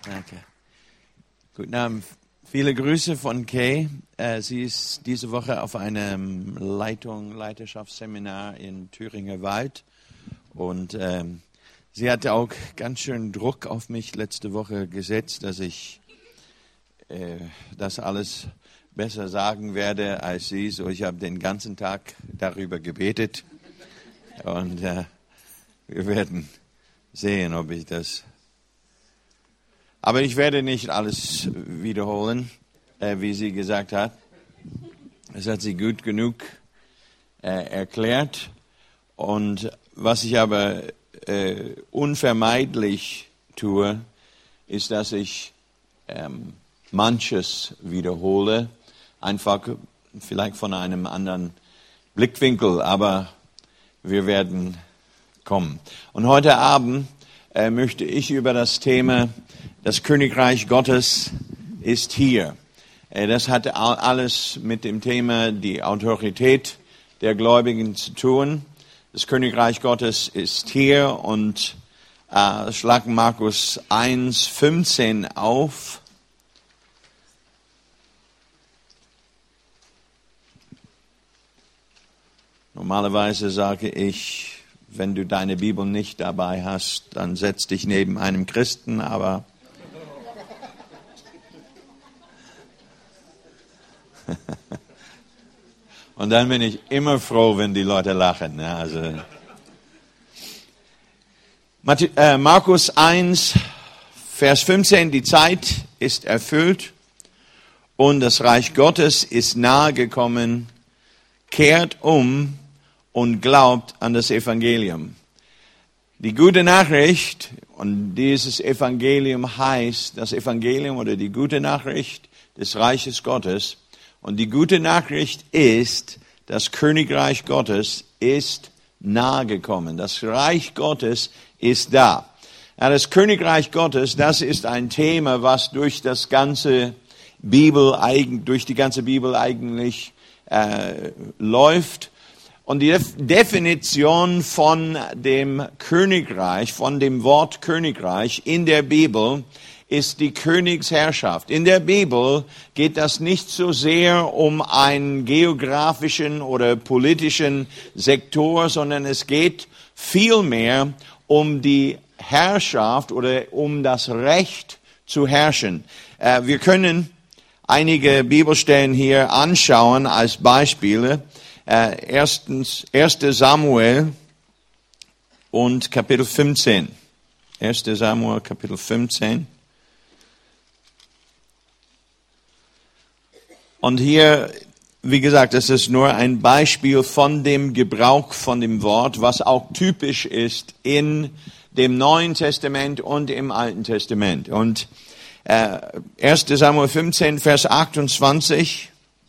Danke. Guten Abend. Viele Grüße von Kay. Sie ist diese Woche auf einem Leiterschaftsseminar in Thüringer Wald. Und sie hatte auch ganz schön Druck auf mich letzte Woche gesetzt, dass ich das alles besser sagen werde als sie. So, ich habe den ganzen Tag darüber gebetet. Und wir werden sehen, ob ich das... Aber ich werde nicht alles wiederholen, wie sie gesagt hat. Das hat sie gut genug erklärt. Und was ich aber unvermeidlich tue, ist, dass ich manches wiederhole, einfach vielleicht von einem anderen Blickwinkel, aber wir werden kommen. Und heute Abend möchte ich über das Thema das Königreich Gottes ist hier. Das hat alles mit dem Thema die Autorität der Gläubigen zu tun. Das Königreich Gottes ist hier und schlag Markus 1,15 auf. Normalerweise sage ich, wenn du deine Bibel nicht dabei hast, dann setz dich neben einem Christen, aber und dann bin ich immer froh, wenn die Leute lachen. Also Markus 1, Vers 15, die Zeit ist erfüllt und das Reich Gottes ist nahe gekommen. Kehrt um und glaubt an das Evangelium. Die gute Nachricht, und dieses Evangelium heißt, das Evangelium oder die gute Nachricht des Reiches Gottes. Und die gute Nachricht ist, das Königreich Gottes ist nahe gekommen. Das Reich Gottes ist da. Ja, das Königreich Gottes, das ist ein Thema, was durch die ganze Bibel eigentlich läuft. Und die Definition von dem Königreich, von dem Wort Königreich in der Bibel ist die Königsherrschaft. In der Bibel geht das nicht so sehr um einen geografischen oder politischen Sektor, sondern es geht vielmehr um die Herrschaft oder um das Recht zu herrschen. Wir können einige Bibelstellen hier anschauen als Beispiele. 1. Samuel und Kapitel 15. 1. Samuel, Kapitel 15. Und hier, wie gesagt, das ist nur ein Beispiel von dem Gebrauch von dem Wort, was auch typisch ist in dem Neuen Testament und im Alten Testament. Und 1. Samuel 15, Vers 28.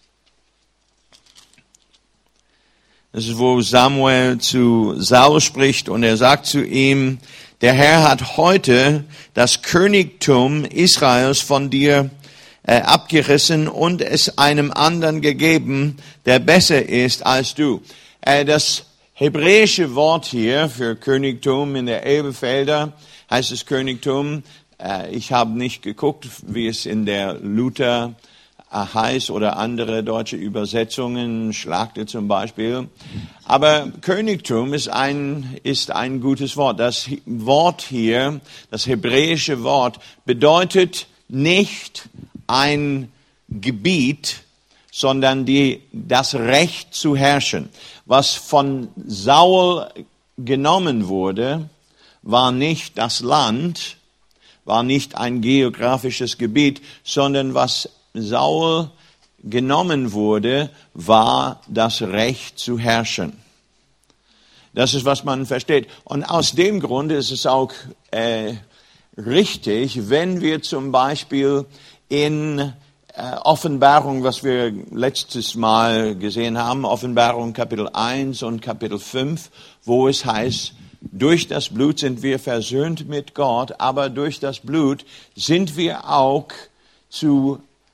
Das ist, wo Samuel zu Saul spricht und er sagt zu ihm, der Herr hat heute das Königtum Israels von dir abgerissen und es einem anderen gegeben, der besser ist als du. Das hebräische Wort hier für Königtum in der Elberfelder heißt es Königtum. Ich habe nicht geguckt, wie es in der Luther heißt oder andere deutsche Übersetzungen, Schlagte zum Beispiel. Aber Königtum ist ein gutes Wort. Das Wort hier, das hebräische Wort, bedeutet nicht ein Gebiet, sondern das Recht zu herrschen. Was von Saul genommen wurde, war nicht das Land, war nicht ein geografisches Gebiet, sondern was Saul genommen wurde, war das Recht zu herrschen. Das ist, was man versteht. Und aus dem Grund ist es auch richtig, wenn wir zum Beispiel in Offenbarung, was wir letztes Mal gesehen haben, Offenbarung Kapitel 1 und Kapitel 5, wo es heißt, durch das Blut sind wir versöhnt mit Gott, aber durch das Blut sind wir auch zu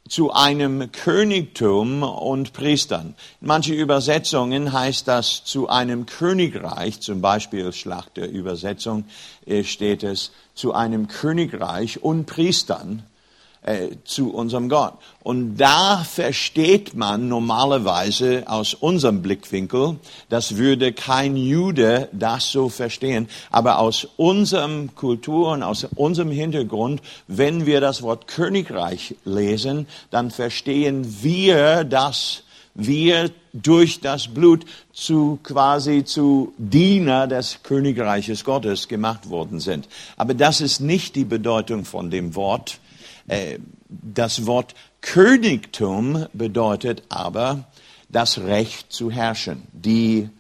zu einem Königtum und Priestern. In manchen Übersetzungen heißt das zu einem Königreich, zum Beispiel Schlachterübersetzung steht es, zu einem Königreich und Priestern zu unserem Gott. Und da versteht man normalerweise aus unserem Blickwinkel, das würde kein Jude das so verstehen, aber aus unserem Kultur und aus unserem Hintergrund, wenn wir das Wort Königreich lesen, dann verstehen wir, dass wir durch das Blut quasi zu Diener des Königreiches Gottes gemacht worden sind. Aber das ist nicht die Bedeutung von dem Wort. Das Wort Königtum bedeutet aber das Recht zu herrschen, die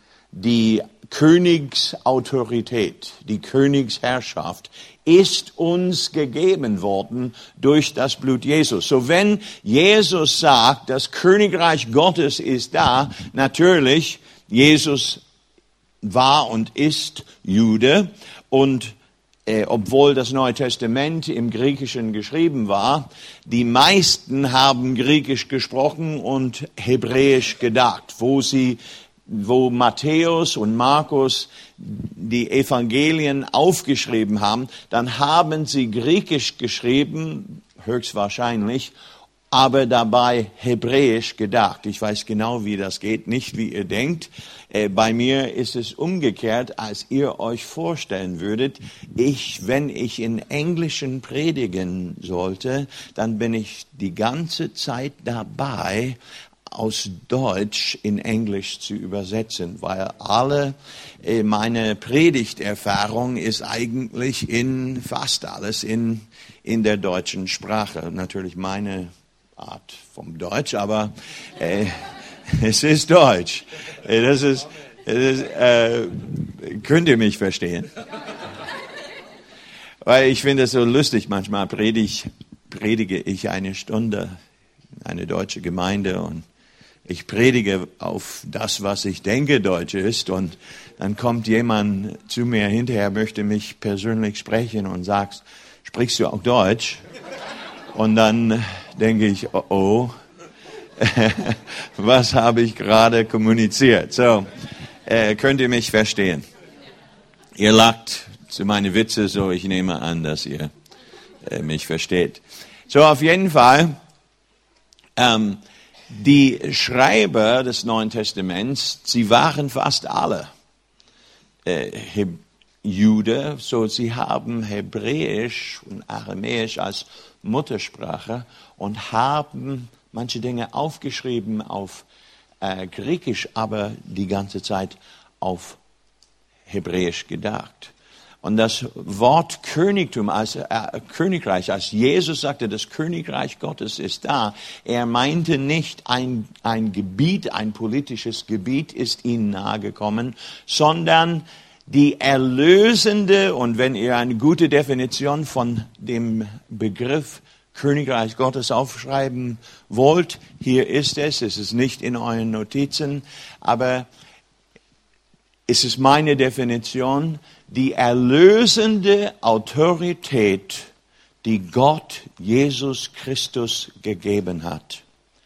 Königsautorität, die Königsherrschaft ist uns gegeben worden durch das Blut Jesus. So wenn Jesus sagt, das Königreich Gottes ist da, natürlich, Jesus war und ist Jude und obwohl das Neue Testament im Griechischen geschrieben war, die meisten haben Griechisch gesprochen und Hebräisch gedacht. Wo Matthäus und Markus die Evangelien aufgeschrieben haben, dann haben sie Griechisch geschrieben, höchstwahrscheinlich, aber dabei Hebräisch gedacht. Ich weiß genau, wie das geht, nicht wie ihr denkt. Bei mir ist es umgekehrt, als ihr euch vorstellen würdet, wenn ich in Englischen predigen sollte, dann bin ich die ganze Zeit dabei, aus Deutsch in Englisch zu übersetzen, weil meine Predigterfahrung ist eigentlich fast alles in der deutschen Sprache. Natürlich meine Art vom Deutsch, aber es ist Deutsch. Könnt ihr mich verstehen? Weil ich finde es so lustig, manchmal predige ich eine Stunde in eine deutsche Gemeinde und ich predige auf das, was ich denke Deutsch ist und dann kommt jemand zu mir hinterher, möchte mich persönlich sprechen und sagt, sprichst du auch Deutsch? Und dann denke ich, oh, was habe ich gerade kommuniziert? So, könnt ihr mich verstehen? Ihr lacht zu meinen Witze, so ich nehme an, dass ihr mich versteht. So, auf jeden Fall, die Schreiber des Neuen Testaments, sie waren fast alle Jude, so sie haben Hebräisch und Aramäisch als Muttersprache und haben manche Dinge aufgeschrieben auf Griechisch, aber die ganze Zeit auf Hebräisch gedacht. Und das Wort Königtum, Königreich, als Jesus sagte, das Königreich Gottes ist da, er meinte nicht ein Gebiet, ein politisches Gebiet ist ihnen nahegekommen, sondern die erlösende, und wenn ihr eine gute Definition von dem Begriff Königreich Gottes aufschreiben wollt, hier ist es ist nicht in euren Notizen, aber es ist meine Definition, die erlösende Autorität, die Gott Jesus Christus gegeben hat.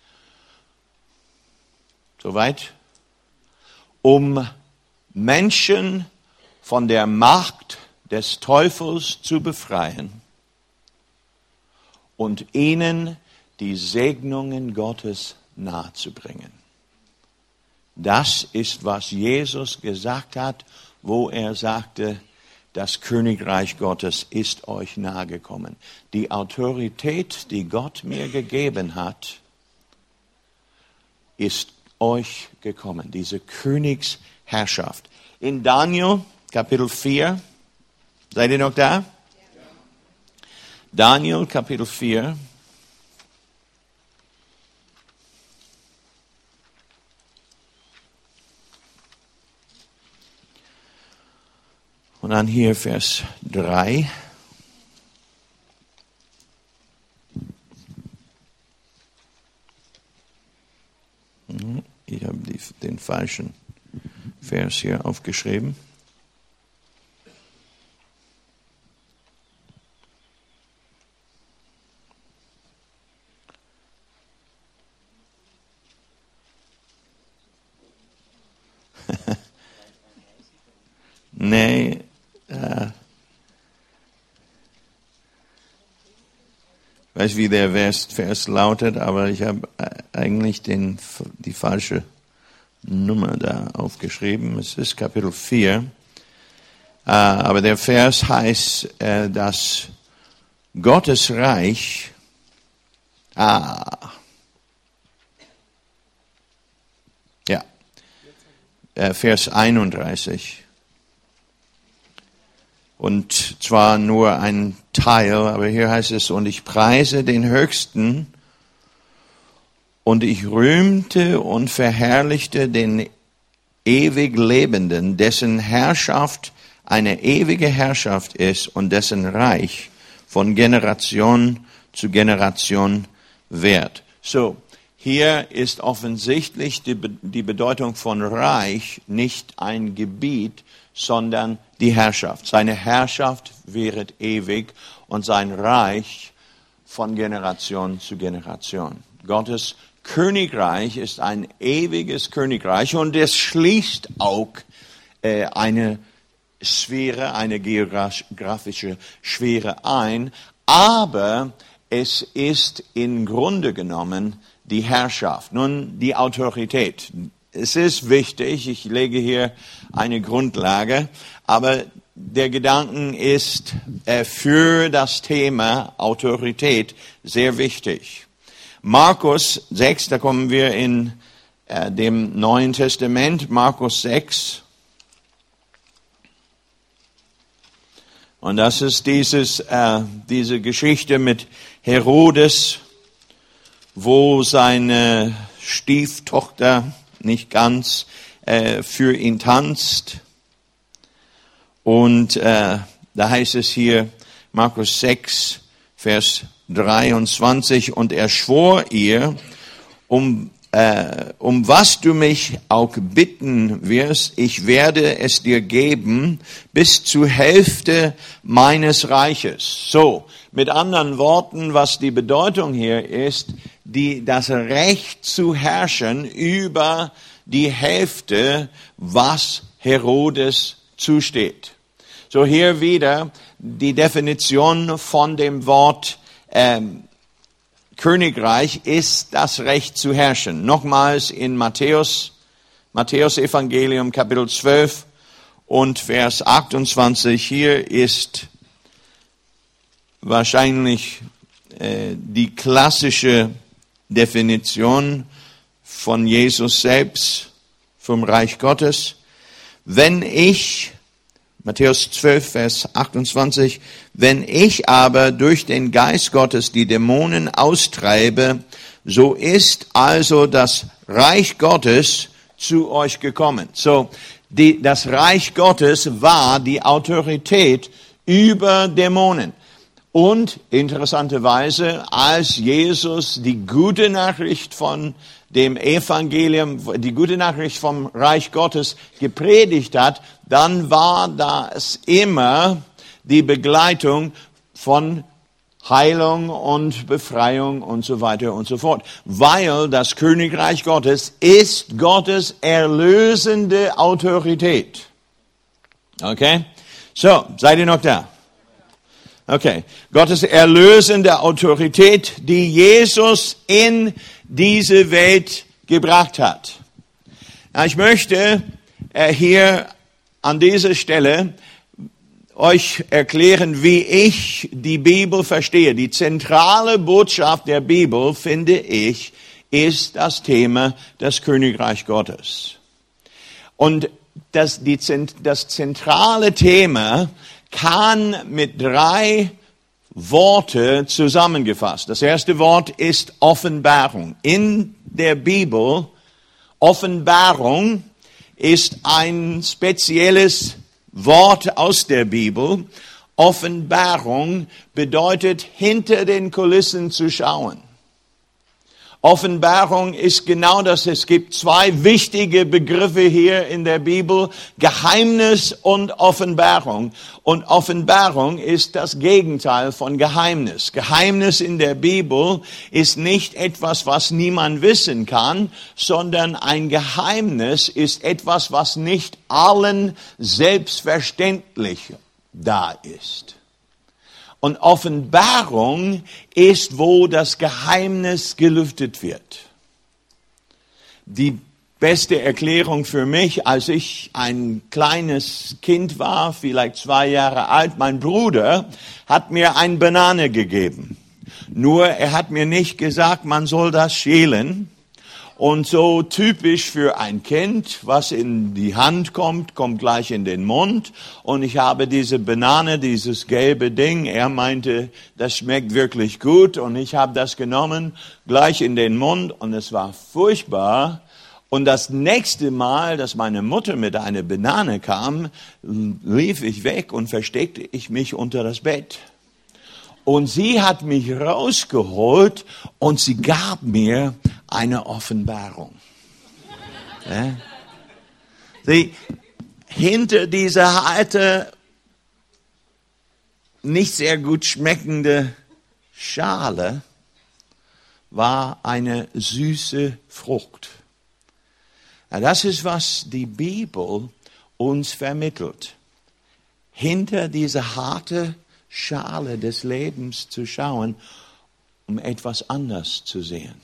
Soweit? Um Menschen von der Macht des Teufels zu befreien und ihnen die Segnungen Gottes nahezubringen. Das ist, was Jesus gesagt hat, wo er sagte, das Königreich Gottes ist euch nahegekommen. Die Autorität, die Gott mir gegeben hat, ist euch gekommen, diese Königsherrschaft. In Daniel Kapitel 4, seid ihr noch da? Daniel Kapitel 4. Und dann hier Vers 3. Ich habe den falschen Vers hier aufgeschrieben. Nee, ich weiß, wie der Vers lautet, aber ich habe eigentlich die falsche Nummer da aufgeschrieben. Es ist Kapitel 4. Aber der Vers heißt, dass Gottes Reich, Vers 31. Und zwar nur ein Teil, aber hier heißt es, und ich preise den Höchsten und ich rühmte und verherrlichte den ewig Lebenden, dessen Herrschaft eine ewige Herrschaft ist und dessen Reich von Generation zu Generation währt. So, hier ist offensichtlich die Bedeutung von Reich nicht ein Gebiet, sondern die Herrschaft. Seine Herrschaft währet ewig und sein Reich von Generation zu Generation. Gottes Königreich ist ein ewiges Königreich und es schließt auch eine Sphäre, eine geografische Sphäre ein, aber es ist im Grunde genommen die Herrschaft, nun die Autorität. Es ist wichtig, ich lege hier eine Grundlage, aber der Gedanke ist für das Thema Autorität sehr wichtig. Markus 6, da kommen wir in dem Neuen Testament, Markus 6. Und das ist diese Geschichte mit Herodes, wo seine Stieftochter nicht ganz für ihn tanzt. Und da heißt es hier, Markus 6, Vers 23, und er schwor ihr, um was du mich auch bitten wirst, ich werde es dir geben, bis zur Hälfte meines Reiches. So, mit anderen Worten, was die Bedeutung hier ist, das Recht zu herrschen über die Hälfte, was Herodes zusteht. So, hier wieder die Definition von dem Wort Königreich ist das Recht zu herrschen. Nochmals in Matthäus Evangelium Kapitel 12 und Vers 28. Hier ist wahrscheinlich die klassische Definition von Jesus selbst vom Reich Gottes. Wenn ich, Matthäus 12, Vers 28, wenn ich aber durch den Geist Gottes die Dämonen austreibe, so ist also das Reich Gottes zu euch gekommen. So, das Reich Gottes war die Autorität über Dämonen. Und interessanterweise, als Jesus die gute Nachricht von dem Evangelium, die gute Nachricht vom Reich Gottes gepredigt hat, dann war das immer die Begleitung von Heilung und Befreiung und so weiter und so fort. Weil das Königreich Gottes ist Gottes erlösende Autorität. Okay? So, seid ihr noch da? Okay. Gottes erlösende Autorität, die Jesus in diese Welt gebracht hat. Ich möchte hier an dieser Stelle euch erklären, wie ich die Bibel verstehe. Die zentrale Botschaft der Bibel, finde ich, ist das Thema des Königreich Gottes. Und das zentrale Thema kann mit 3 Worte zusammengefasst. Das erste Wort ist Offenbarung. In der Bibel, Offenbarung ist ein spezielles Wort aus der Bibel. Offenbarung bedeutet, hinter den Kulissen zu schauen. Offenbarung ist genau das. Es gibt zwei wichtige Begriffe hier in der Bibel, Geheimnis und Offenbarung. Und Offenbarung ist das Gegenteil von Geheimnis. Geheimnis in der Bibel ist nicht etwas, was niemand wissen kann, sondern ein Geheimnis ist etwas, was nicht allen selbstverständlich da ist. Und Offenbarung ist, wo das Geheimnis gelüftet wird. Die beste Erklärung für mich, als ich ein kleines Kind war, vielleicht 2 Jahre alt, mein Bruder hat mir eine Banane gegeben. Nur er hat mir nicht gesagt, man soll das schälen. Und so typisch für ein Kind, was in die Hand kommt, kommt gleich in den Mund. Und ich habe diese Banane, dieses gelbe Ding, er meinte, das schmeckt wirklich gut. Und ich habe das genommen, gleich in den Mund. Und es war furchtbar. Und das nächste Mal, dass meine Mutter mit einer Banane kam, lief ich weg und versteckte ich mich unter das Bett. Und sie hat mich rausgeholt und sie gab mir eine Offenbarung. Ja? Sie, hinter dieser harte, nicht sehr gut schmeckende Schale war eine süße Frucht. Ja, das ist, was die Bibel uns vermittelt. Hinter dieser harte Schale des Lebens zu schauen, um etwas anders zu sehen.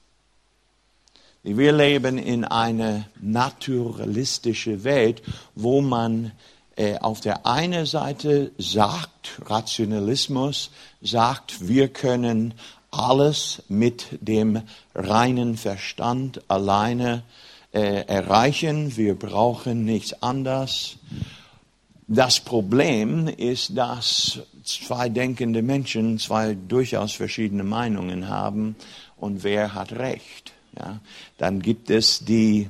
Wir leben in einer naturalistischen Welt, wo man auf der einen Seite sagt, Rationalismus sagt, wir können alles mit dem reinen Verstand alleine erreichen, wir brauchen nichts anderes. Das Problem ist, dass zwei denkende Menschen zwei durchaus verschiedene Meinungen haben und wer hat Recht. Ja? Dann gibt es die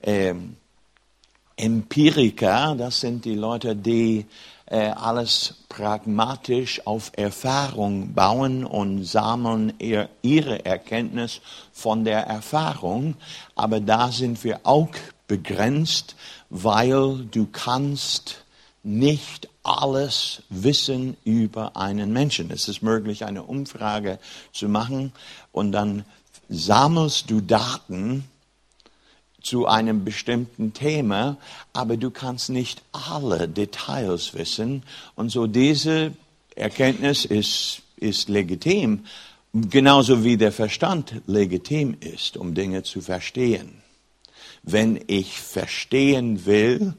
Empiriker, das sind die Leute, die alles pragmatisch auf Erfahrung bauen und sammeln ihre Erkenntnis von der Erfahrung. Aber da sind wir auch begrenzt, weil du kannst nicht alles wissen über einen Menschen. Es ist möglich, eine Umfrage zu machen und dann sammelst du Daten zu einem bestimmten Thema, aber du kannst nicht alle Details wissen. Und so diese Erkenntnis ist legitim, genauso wie der Verstand legitim ist, um Dinge zu verstehen. Wenn ich verstehen will,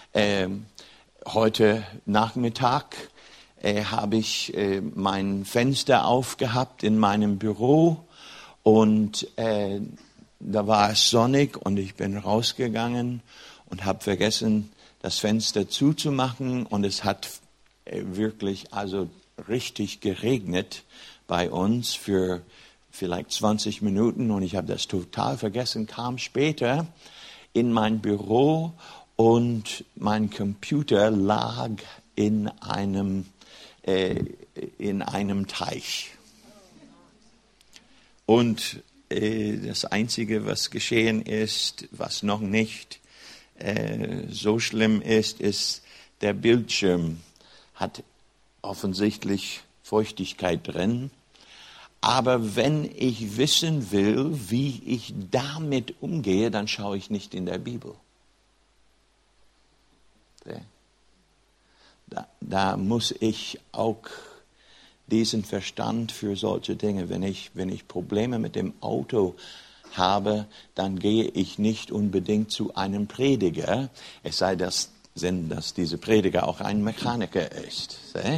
heute Nachmittag habe ich mein Fenster aufgehabt in meinem Büro und da war es sonnig und ich bin rausgegangen und habe vergessen, das Fenster zuzumachen und es hat wirklich also richtig geregnet bei uns für vielleicht 20 Minuten und ich habe das total vergessen, kam später in mein Büro und mein Computer lag in einem Teich. Und das Einzige, was geschehen ist, was noch nicht so schlimm ist, der Bildschirm hat offensichtlich Feuchtigkeit drin. Aber wenn ich wissen will, wie ich damit umgehe, dann schaue ich nicht in der Bibel. Da muss ich auch diesen Verstand für solche Dinge. Wenn ich Probleme mit dem Auto habe, dann gehe ich nicht unbedingt zu einem Prediger, es sei denn, dass dieser Prediger auch ein Mechaniker ist.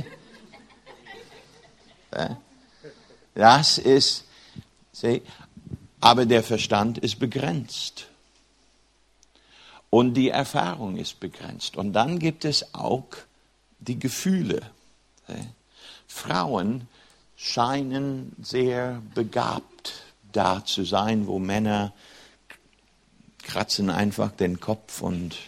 Das ist, aber der Verstand ist begrenzt. Und die Erfahrung ist begrenzt. Und dann gibt es auch die Gefühle. Frauen scheinen sehr begabt da zu sein, wo Männer kratzen einfach den Kopf und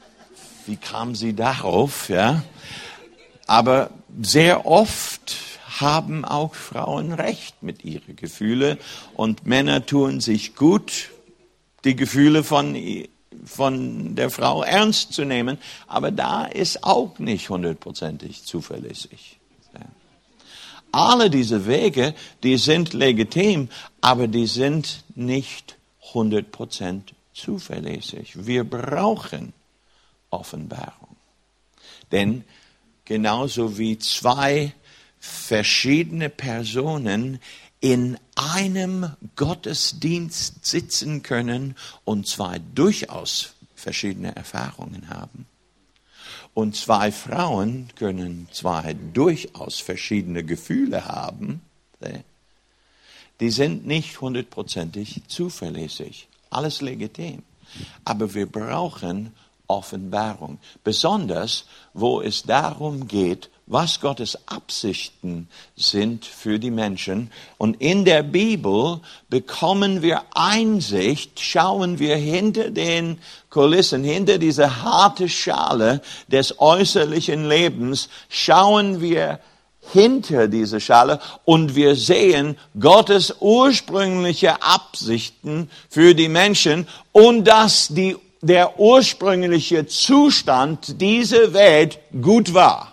wie kam sie darauf? Ja? Aber sehr oft haben auch Frauen recht mit ihren Gefühlen und Männer tun sich gut, die Gefühle von der Frau ernst zu nehmen, aber da ist auch nicht 100%ig zuverlässig. Alle diese Wege, die sind legitim, aber die sind nicht 100% zuverlässig. Wir brauchen Offenbarung. Denn genauso wie zwei verschiedene Personen in einem Gottesdienst sitzen können und zwei durchaus verschiedene Erfahrungen haben. Und zwei Frauen können zwei durchaus verschiedene Gefühle haben. Die sind nicht 100%ig zuverlässig. Alles legitim. Aber wir brauchen Offenbarung. Besonders, wo es darum geht, was Gottes Absichten sind für die Menschen. Und in der Bibel bekommen wir Einsicht, schauen wir hinter den Kulissen, hinter diese harte Schale des äußerlichen Lebens, schauen wir hinter diese Schale und wir sehen Gottes ursprüngliche Absichten für die Menschen und dass der ursprüngliche Zustand dieser Welt gut war.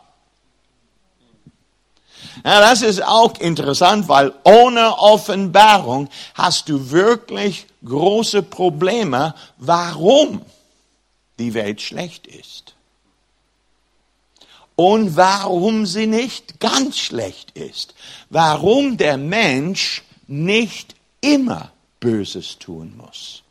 Ja, das ist auch interessant, weil ohne Offenbarung hast du wirklich große Probleme, warum die Welt schlecht ist. Und warum sie nicht ganz schlecht ist. Warum der Mensch nicht immer Böses tun muss.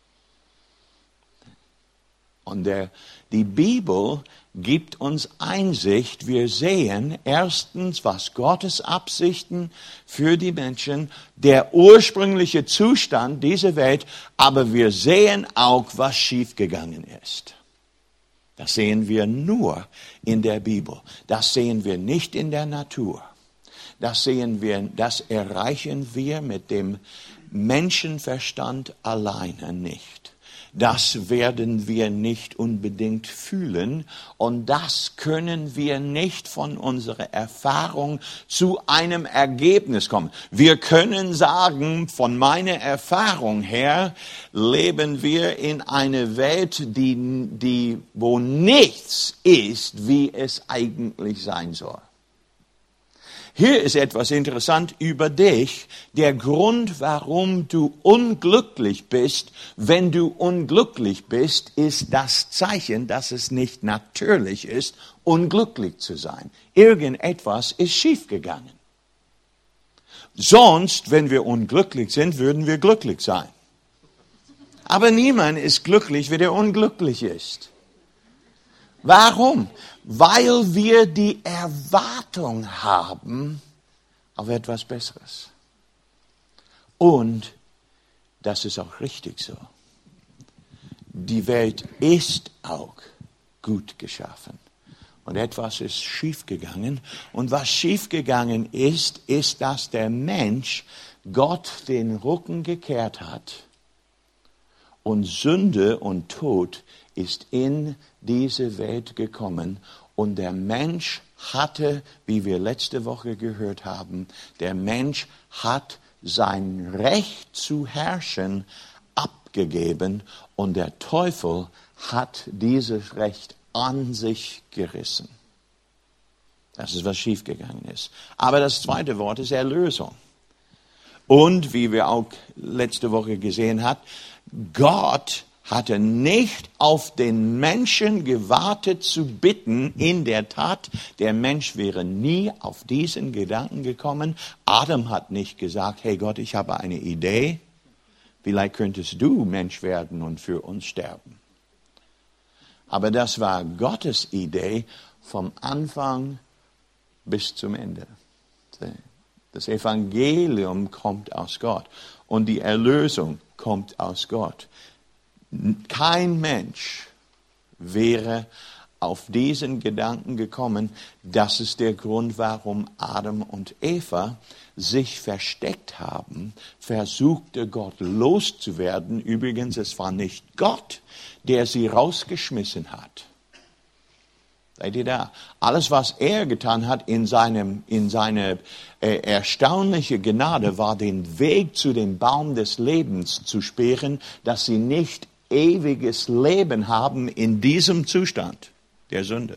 Und die Bibel gibt uns Einsicht. Wir sehen erstens, was Gottes Absichten für die Menschen, der ursprüngliche Zustand dieser Welt, aber wir sehen auch, was schiefgegangen ist. Das sehen wir nur in der Bibel. Das sehen wir nicht in der Natur. Das erreichen wir mit dem Menschenverstand alleine nicht. Das werden wir nicht unbedingt fühlen und das können wir nicht von unserer Erfahrung zu einem Ergebnis kommen. Wir können sagen, von meiner Erfahrung her leben wir in einer Welt, wo nichts ist, wie es eigentlich sein soll. Hier ist etwas interessant über dich. Der Grund, warum du unglücklich bist, wenn du unglücklich bist, ist das Zeichen, dass es nicht natürlich ist, unglücklich zu sein. Irgendetwas ist schiefgegangen. Sonst, wenn wir unglücklich sind, würden wir glücklich sein. Aber niemand ist glücklich, wenn er unglücklich ist. Warum? Weil wir die Erwartung haben auf etwas Besseres. Und das ist auch richtig so. Die Welt ist auch gut geschaffen. Und etwas ist schiefgegangen. Und was schiefgegangen ist, ist, dass der Mensch Gott den Rücken gekehrt hat. Und Sünde und Tod ist in diese Welt gekommen und der Mensch hatte, wie wir letzte Woche gehört haben, der Mensch hat sein Recht zu herrschen abgegeben und der Teufel hat dieses Recht an sich gerissen. Das ist, was schiefgegangen ist. Aber das zweite Wort ist Erlösung. Und wie wir auch letzte Woche gesehen haben, Gott hatte nicht auf den Menschen gewartet zu bitten. In der Tat, der Mensch wäre nie auf diesen Gedanken gekommen. Adam hat nicht gesagt, hey Gott, ich habe eine Idee. Vielleicht könntest du Mensch werden und für uns sterben. Aber das war Gottes Idee vom Anfang bis zum Ende. Das Evangelium kommt aus Gott und die Erlösung kommt aus Gott. Kein Mensch wäre auf diesen Gedanken gekommen. Das ist der Grund, warum Adam und Eva sich versteckt haben, versuchte Gott loszuwerden. Übrigens, es war nicht Gott, der sie rausgeschmissen hat. Seid ihr da? Alles, was er getan hat in seine erstaunliche Gnade, war den Weg zu dem Baum des Lebens zu sperren, dass sie nicht ewiges Leben haben in diesem Zustand der Sünde.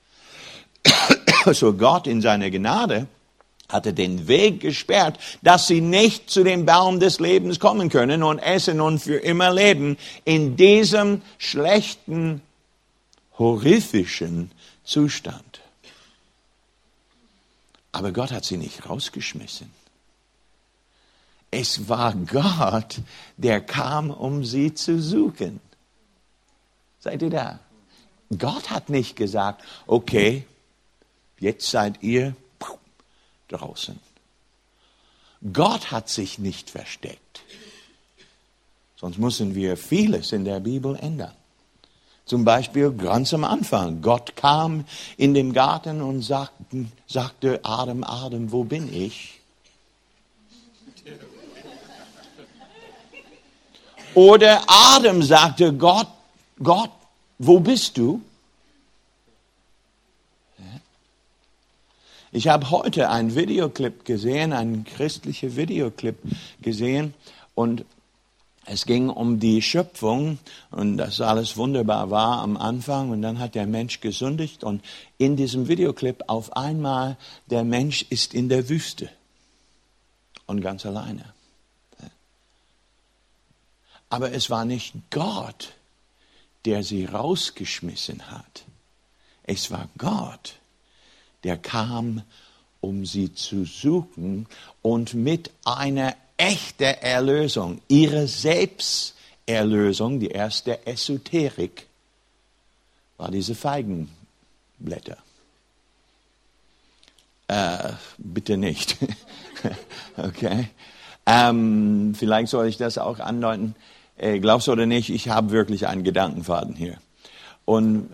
So Gott in seiner Gnade hatte den Weg gesperrt, dass sie nicht zu dem Baum des Lebens kommen können und essen und für immer leben in diesem schlechten, horriphischen Zustand. Aber Gott hat sie nicht rausgeschmissen. Es war Gott, der kam, um sie zu suchen. Seid ihr da? Gott hat nicht gesagt, okay, jetzt seid ihr draußen. Gott hat sich nicht versteckt. Sonst müssen wir vieles in der Bibel ändern. Zum Beispiel ganz am Anfang. Gott kam in den Garten und sagte, Adam, Adam, wo bin ich? Oder Adam sagte, Gott, wo bist du? Ich habe heute einen Videoclip gesehen, einen christlichen Videoclip gesehen und es ging um die Schöpfung und dass alles wunderbar war am Anfang und dann hat der Mensch gesündigt und in diesem Videoclip auf einmal der Mensch ist in der Wüste und ganz alleine. Aber es war nicht Gott, der sie rausgeschmissen hat. Es war Gott, der kam, um sie zu suchen und mit einer echten Erlösung, ihre Selbsterlösung, die erste Esoterik, war diese Feigenblätter. Bitte nicht. Okay. Vielleicht soll ich das auch andeuten. Glaubst du oder nicht, ich habe wirklich einen Gedankenfaden hier. Und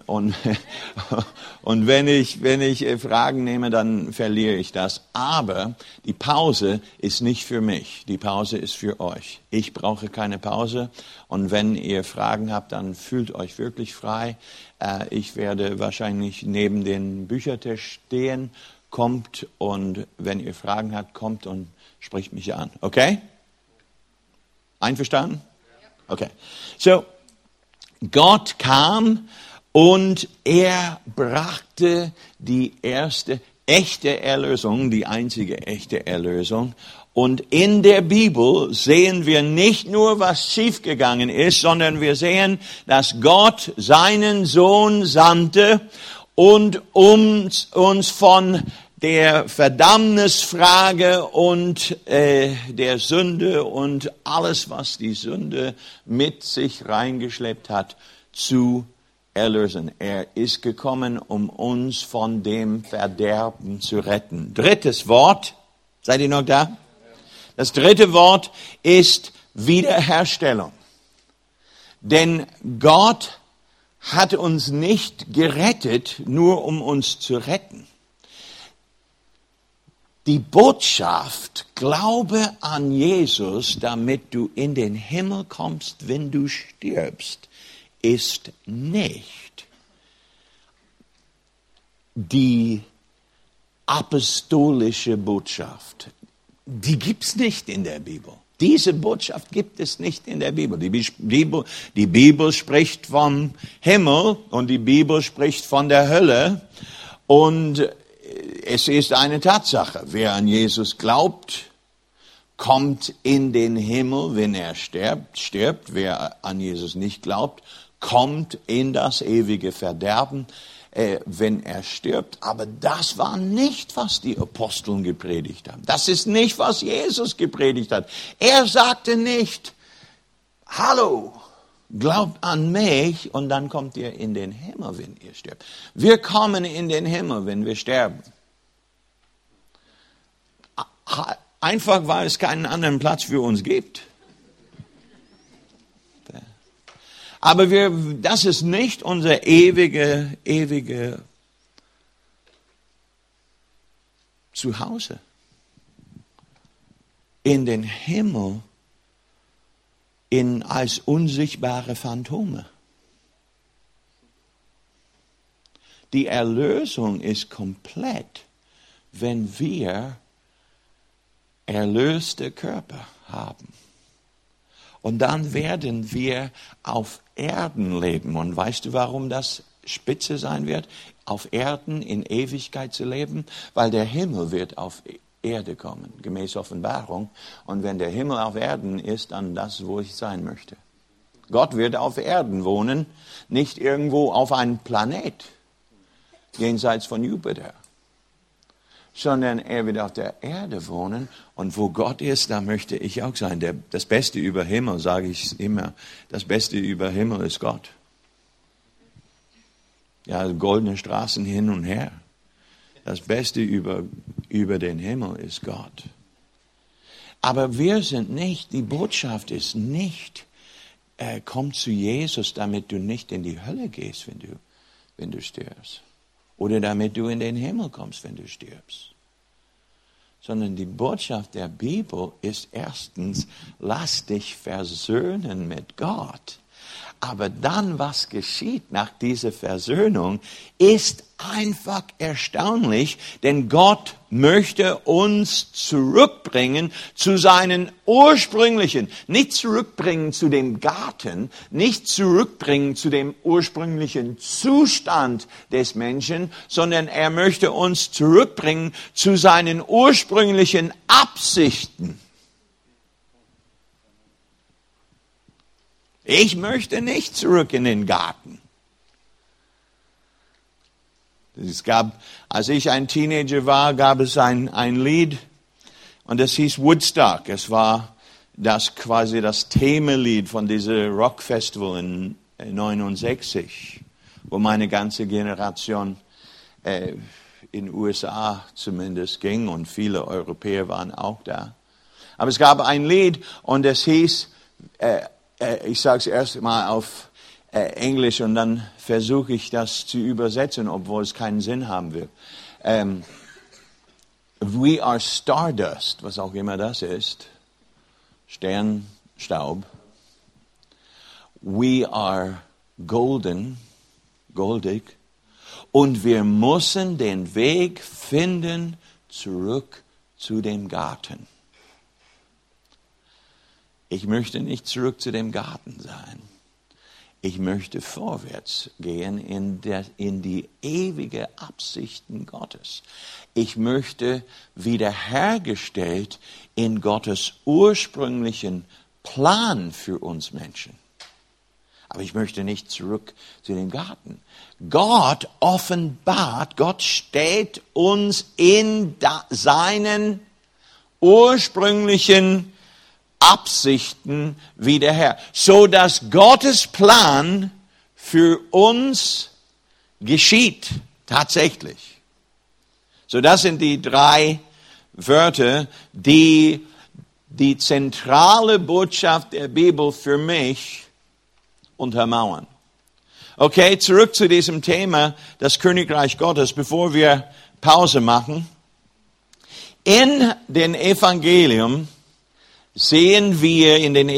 wenn ich Fragen nehme, dann verliere ich das. Aber die Pause ist nicht für mich. Die Pause ist für euch. Ich brauche keine Pause. Und wenn ihr Fragen habt, dann fühlt euch wirklich frei. Ich werde wahrscheinlich neben den Büchertisch stehen. Kommt und wenn ihr Fragen habt, kommt und spricht mich an. Okay? Einverstanden? Okay. So, Gott kam und er brachte die erste echte Erlösung, die einzige echte Erlösung. Und in der Bibel sehen wir nicht nur, was schiefgegangen ist, sondern wir sehen, dass Gott seinen Sohn sandte und uns von der Verdammnisfrage und der Sünde und alles, was die Sünde mit sich reingeschleppt hat, zu erlösen. Er ist gekommen, um uns von dem Verderben zu retten. Drittes Wort, seid ihr noch da? Das dritte Wort ist Wiederherstellung. Denn Gott hat uns nicht gerettet, nur um uns zu retten. Die Botschaft, glaube an Jesus, damit du in den Himmel kommst, wenn du stirbst, ist nicht die apostolische Botschaft. Die gibt's nicht in der Bibel. Diese Botschaft gibt es nicht in der Bibel. Die Bibel spricht vom Himmel und die Bibel spricht von der Hölle und es ist eine Tatsache, wer an Jesus glaubt, kommt in den Himmel, wenn er stirbt. Wer an Jesus nicht glaubt, kommt in das ewige Verderben, wenn er stirbt. Aber das war nicht, was die Aposteln gepredigt haben. Das ist nicht, was Jesus gepredigt hat. Er sagte nicht, hallo, glaubt an mich und dann kommt ihr in den Himmel, wenn ihr stirbt. Wir kommen in den Himmel, wenn wir sterben. Einfach, weil es keinen anderen Platz für uns gibt. Aber das ist nicht unser ewige Zuhause. In den Himmel als unsichtbare Phantome. Die Erlösung ist komplett, wenn wir erlöste Körper haben. Und dann werden wir auf Erden leben. Und weißt du, warum das spitze sein wird? Auf Erden in Ewigkeit zu leben? Weil der Himmel wird auf Erde kommen, gemäß Offenbarung. Und wenn der Himmel auf Erden ist, dann das, wo ich sein möchte. Gott wird auf Erden wohnen, nicht irgendwo auf einem Planet, jenseits von Jupiter. Sondern er wird auf der Erde wohnen. Und wo Gott ist, da möchte ich auch sein. Das Beste über Himmel, sage ich immer, das Beste über Himmel ist Gott. Ja, goldene Straßen hin und her. Das Beste über den Himmel ist Gott. Aber wir sind nicht, die Botschaft ist nicht, komm zu Jesus, damit du nicht in die Hölle gehst, wenn du stirbst. Oder damit du in den Himmel kommst, wenn du stirbst. Sondern die Botschaft der Bibel ist erstens, lass dich versöhnen mit Gott. Aber dann, was geschieht nach dieser Versöhnung, ist einfach erstaunlich, denn Gott möchte uns zurückbringen zu seinen ursprünglichen, nicht zurückbringen zu dem Garten, nicht zurückbringen zu dem ursprünglichen Zustand des Menschen, sondern er möchte uns zurückbringen zu seinen ursprünglichen Absichten. Ich möchte nicht zurück in den Garten. Als ich ein Teenager war, gab es ein Lied und das hieß Woodstock. Es war quasi das Themalied von diesem Rockfestival in 1969, wo meine ganze Generation in den USA zumindest ging und viele Europäer waren auch da. Aber es gab ein Lied und es hieß, ich sage es erst mal auf Englisch und dann versuche ich das zu übersetzen, obwohl es keinen Sinn haben will. We are Stardust, was auch immer das ist. Sternstaub. We are goldig. Und wir müssen den Weg finden zurück zu dem Garten. Ich möchte nicht zurück zu dem Garten sein. Ich möchte vorwärts gehen in die ewige Absichten Gottes. Ich möchte wiederhergestellt in Gottes ursprünglichen Plan für uns Menschen. Aber ich möchte nicht zurück zu dem Garten. Gott offenbart, Gott stellt uns in seinen ursprünglichen Absichten wieder her, so dass Gottes Plan für uns geschieht, tatsächlich. So, das sind die 3 Wörter, die zentrale Botschaft der Bibel für mich untermauern. Okay, zurück zu diesem Thema, das Königreich Gottes, bevor wir Pause machen. In den Evangelien sehen wir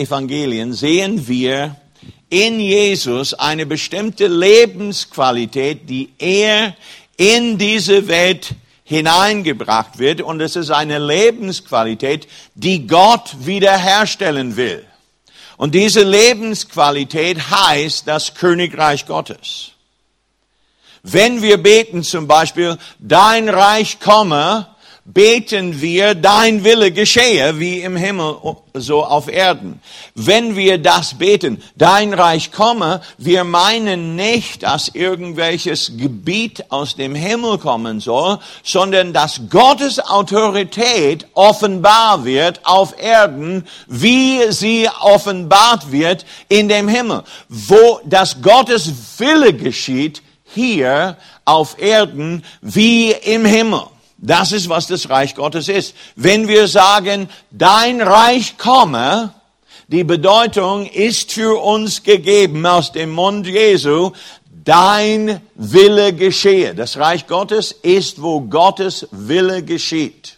in Jesus eine bestimmte Lebensqualität, die er in diese Welt hineingebracht wird. Und es ist eine Lebensqualität, die Gott wiederherstellen will. Und diese Lebensqualität heißt das Königreich Gottes. Wenn wir beten zum Beispiel, dein Reich komme, beten wir, dein Wille geschehe, wie im Himmel, so auf Erden. Wenn wir das beten, dein Reich komme, wir meinen nicht, dass irgendwelches Gebiet aus dem Himmel kommen soll, sondern dass Gottes Autorität offenbar wird auf Erden, wie sie offenbart wird in dem Himmel. Wo das Gottes Wille geschieht, hier auf Erden, wie im Himmel. Das ist, was das Reich Gottes ist. Wenn wir sagen, dein Reich komme, die Bedeutung ist für uns gegeben aus dem Mund Jesu, dein Wille geschehe. Das Reich Gottes ist, wo Gottes Wille geschieht.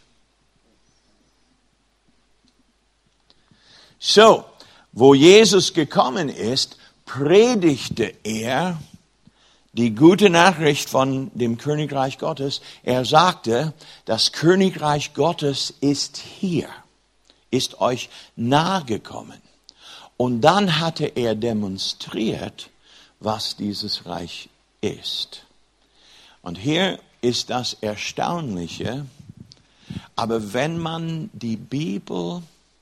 So, wo Jesus gekommen ist, predigte er die gute Nachricht von dem Königreich Gottes. Er sagte, das Königreich Gottes ist hier, ist euch nahegekommen. Und dann hatte er demonstriert, was dieses Reich ist. Und hier ist das Erstaunliche, aber wenn man die Bibel,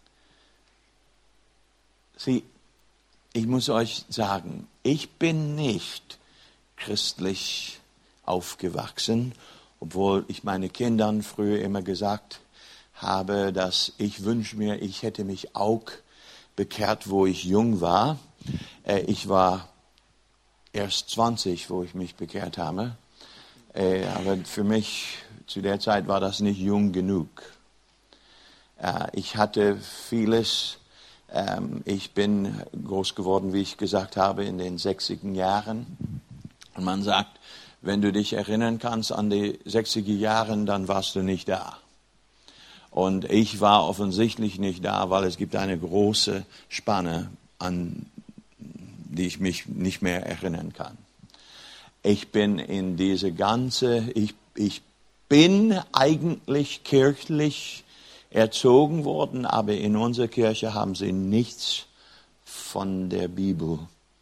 ich muss euch sagen, ich bin nicht christlich aufgewachsen, obwohl ich meinen Kindern früher immer gesagt habe, dass ich wünsche mir, ich hätte mich auch bekehrt, wo ich jung war. Ich war erst 20, wo ich mich bekehrt habe. Aber für mich zu der Zeit war das nicht jung genug. Ich hatte vieles. Ich bin groß geworden, wie ich gesagt habe, in den 60er Jahren. Und man sagt, wenn du dich erinnern kannst an die 60er Jahre, dann warst du nicht da. Und ich war offensichtlich nicht da, weil es gibt eine große Spanne, an die ich mich nicht mehr erinnern kann. Ich bin in diese ganze, ich bin eigentlich kirchlich erzogen worden, aber in unserer Kirche haben sie nichts von der Bibel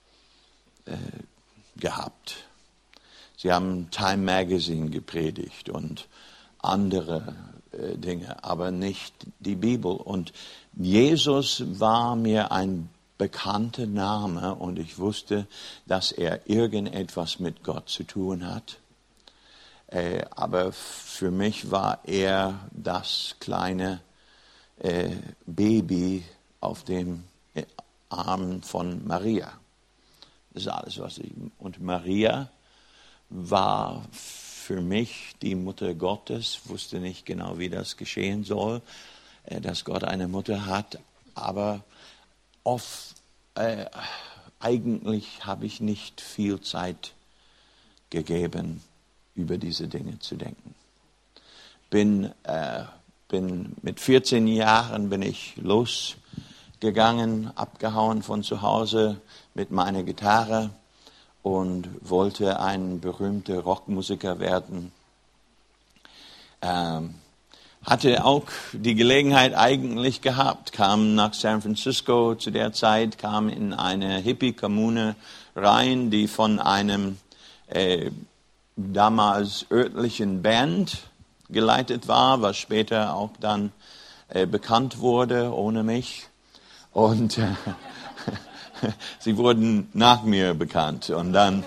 gehabt. Sie haben Time Magazine gepredigt und andere Dinge, aber nicht die Bibel. Und Jesus war mir ein bekannter Name und ich wusste, dass er irgendetwas mit Gott zu tun hat. Aber für mich war er das kleine Baby auf dem Arm von Maria. Das ist alles, was ich. Und Maria war für mich die Mutter Gottes, wusste nicht genau, wie das geschehen soll, dass Gott eine Mutter hat, aber eigentlich habe ich nicht viel Zeit gegeben, über diese Dinge zu denken. Mit 14 Jahren bin ich losgegangen, abgehauen von zu Hause mit meiner Gitarre und wollte ein berühmter Rockmusiker werden. Hatte auch die Gelegenheit eigentlich gehabt, kam nach San Francisco zu der Zeit, kam in eine Hippie-Kommune rein, die von einem damals örtlichen Band geleitet war, was später auch dann bekannt wurde ohne mich. Und sie wurden nach mir bekannt. Und dann,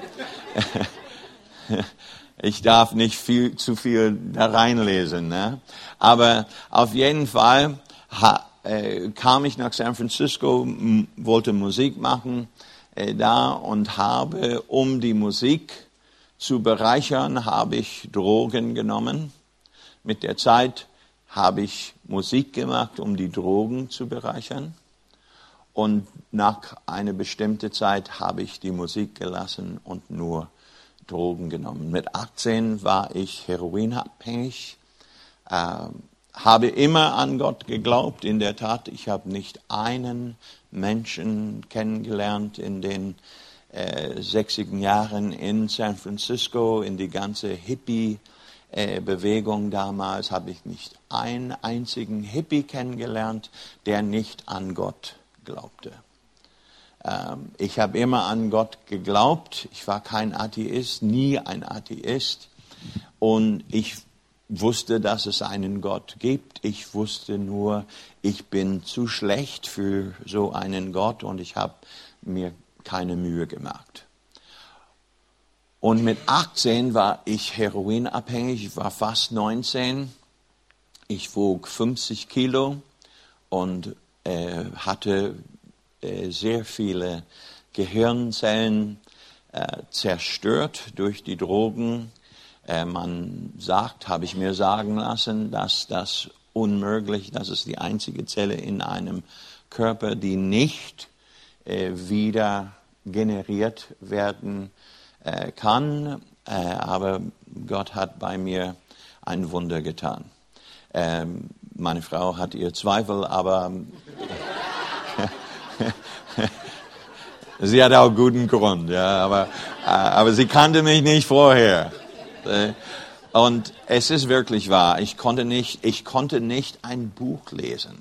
ich darf nicht zu viel da reinlesen, ne? Aber auf jeden Fall kam ich nach San Francisco, wollte Musik machen da und habe, um die Musik zu bereichern, habe ich Drogen genommen. Mit der Zeit habe ich Musik gemacht, um die Drogen zu bereichern. Und nach einer bestimmten Zeit habe ich die Musik gelassen und nur Drogen genommen. Mit 18 war ich heroinabhängig, habe immer an Gott geglaubt. In der Tat, ich habe nicht einen Menschen kennengelernt in den 60er Jahren in San Francisco, in die ganze Hippie-Bewegung damals, habe ich nicht einen einzigen Hippie kennengelernt, der nicht an Gott glaubte. Ich habe immer an Gott geglaubt. Ich war kein Atheist, nie ein Atheist. Und ich wusste, dass es einen Gott gibt. Ich wusste nur, ich bin zu schlecht für so einen Gott und ich habe mir keine Mühe gemacht. Und mit 18 war ich heroinabhängig. Ich war fast 19. Ich wog 50 Kilo und hatte sehr viele Gehirnzellen zerstört durch die Drogen. Man sagt, habe ich mir sagen lassen, dass das unmöglich, das ist die einzige Zelle in einem Körper, die nicht wieder generiert werden kann. Aber Gott hat bei mir ein Wunder getan. Meine Frau hat ihr Zweifel, aber Sie hat auch guten Grund, ja, aber sie kannte mich nicht vorher. Und es ist wirklich wahr, ich konnte nicht ein Buch lesen.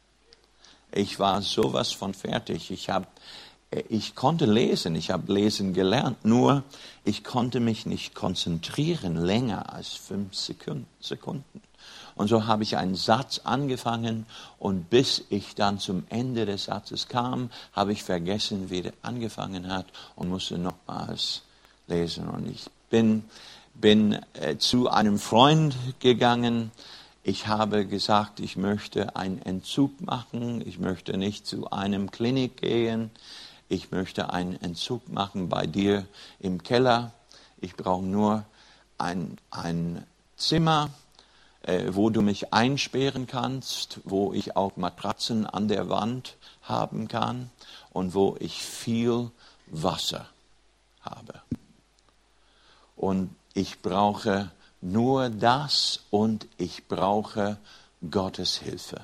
Ich war sowas von fertig. Ich konnte lesen, ich habe lesen gelernt, nur ich konnte mich nicht konzentrieren länger als 5 Sekunden. Und so habe ich einen Satz angefangen und bis ich dann zum Ende des Satzes kam, habe ich vergessen, wie der angefangen hat und musste nochmals lesen. Und ich bin zu einem Freund gegangen. Ich habe gesagt, ich möchte einen Entzug machen. Ich möchte nicht zu einem Klinik gehen. Ich möchte einen Entzug machen bei dir im Keller. Ich brauche nur ein Zimmer, wo du mich einsperren kannst, wo ich auch Matratzen an der Wand haben kann und wo ich viel Wasser habe. Und ich brauche nur das und ich brauche Gottes Hilfe.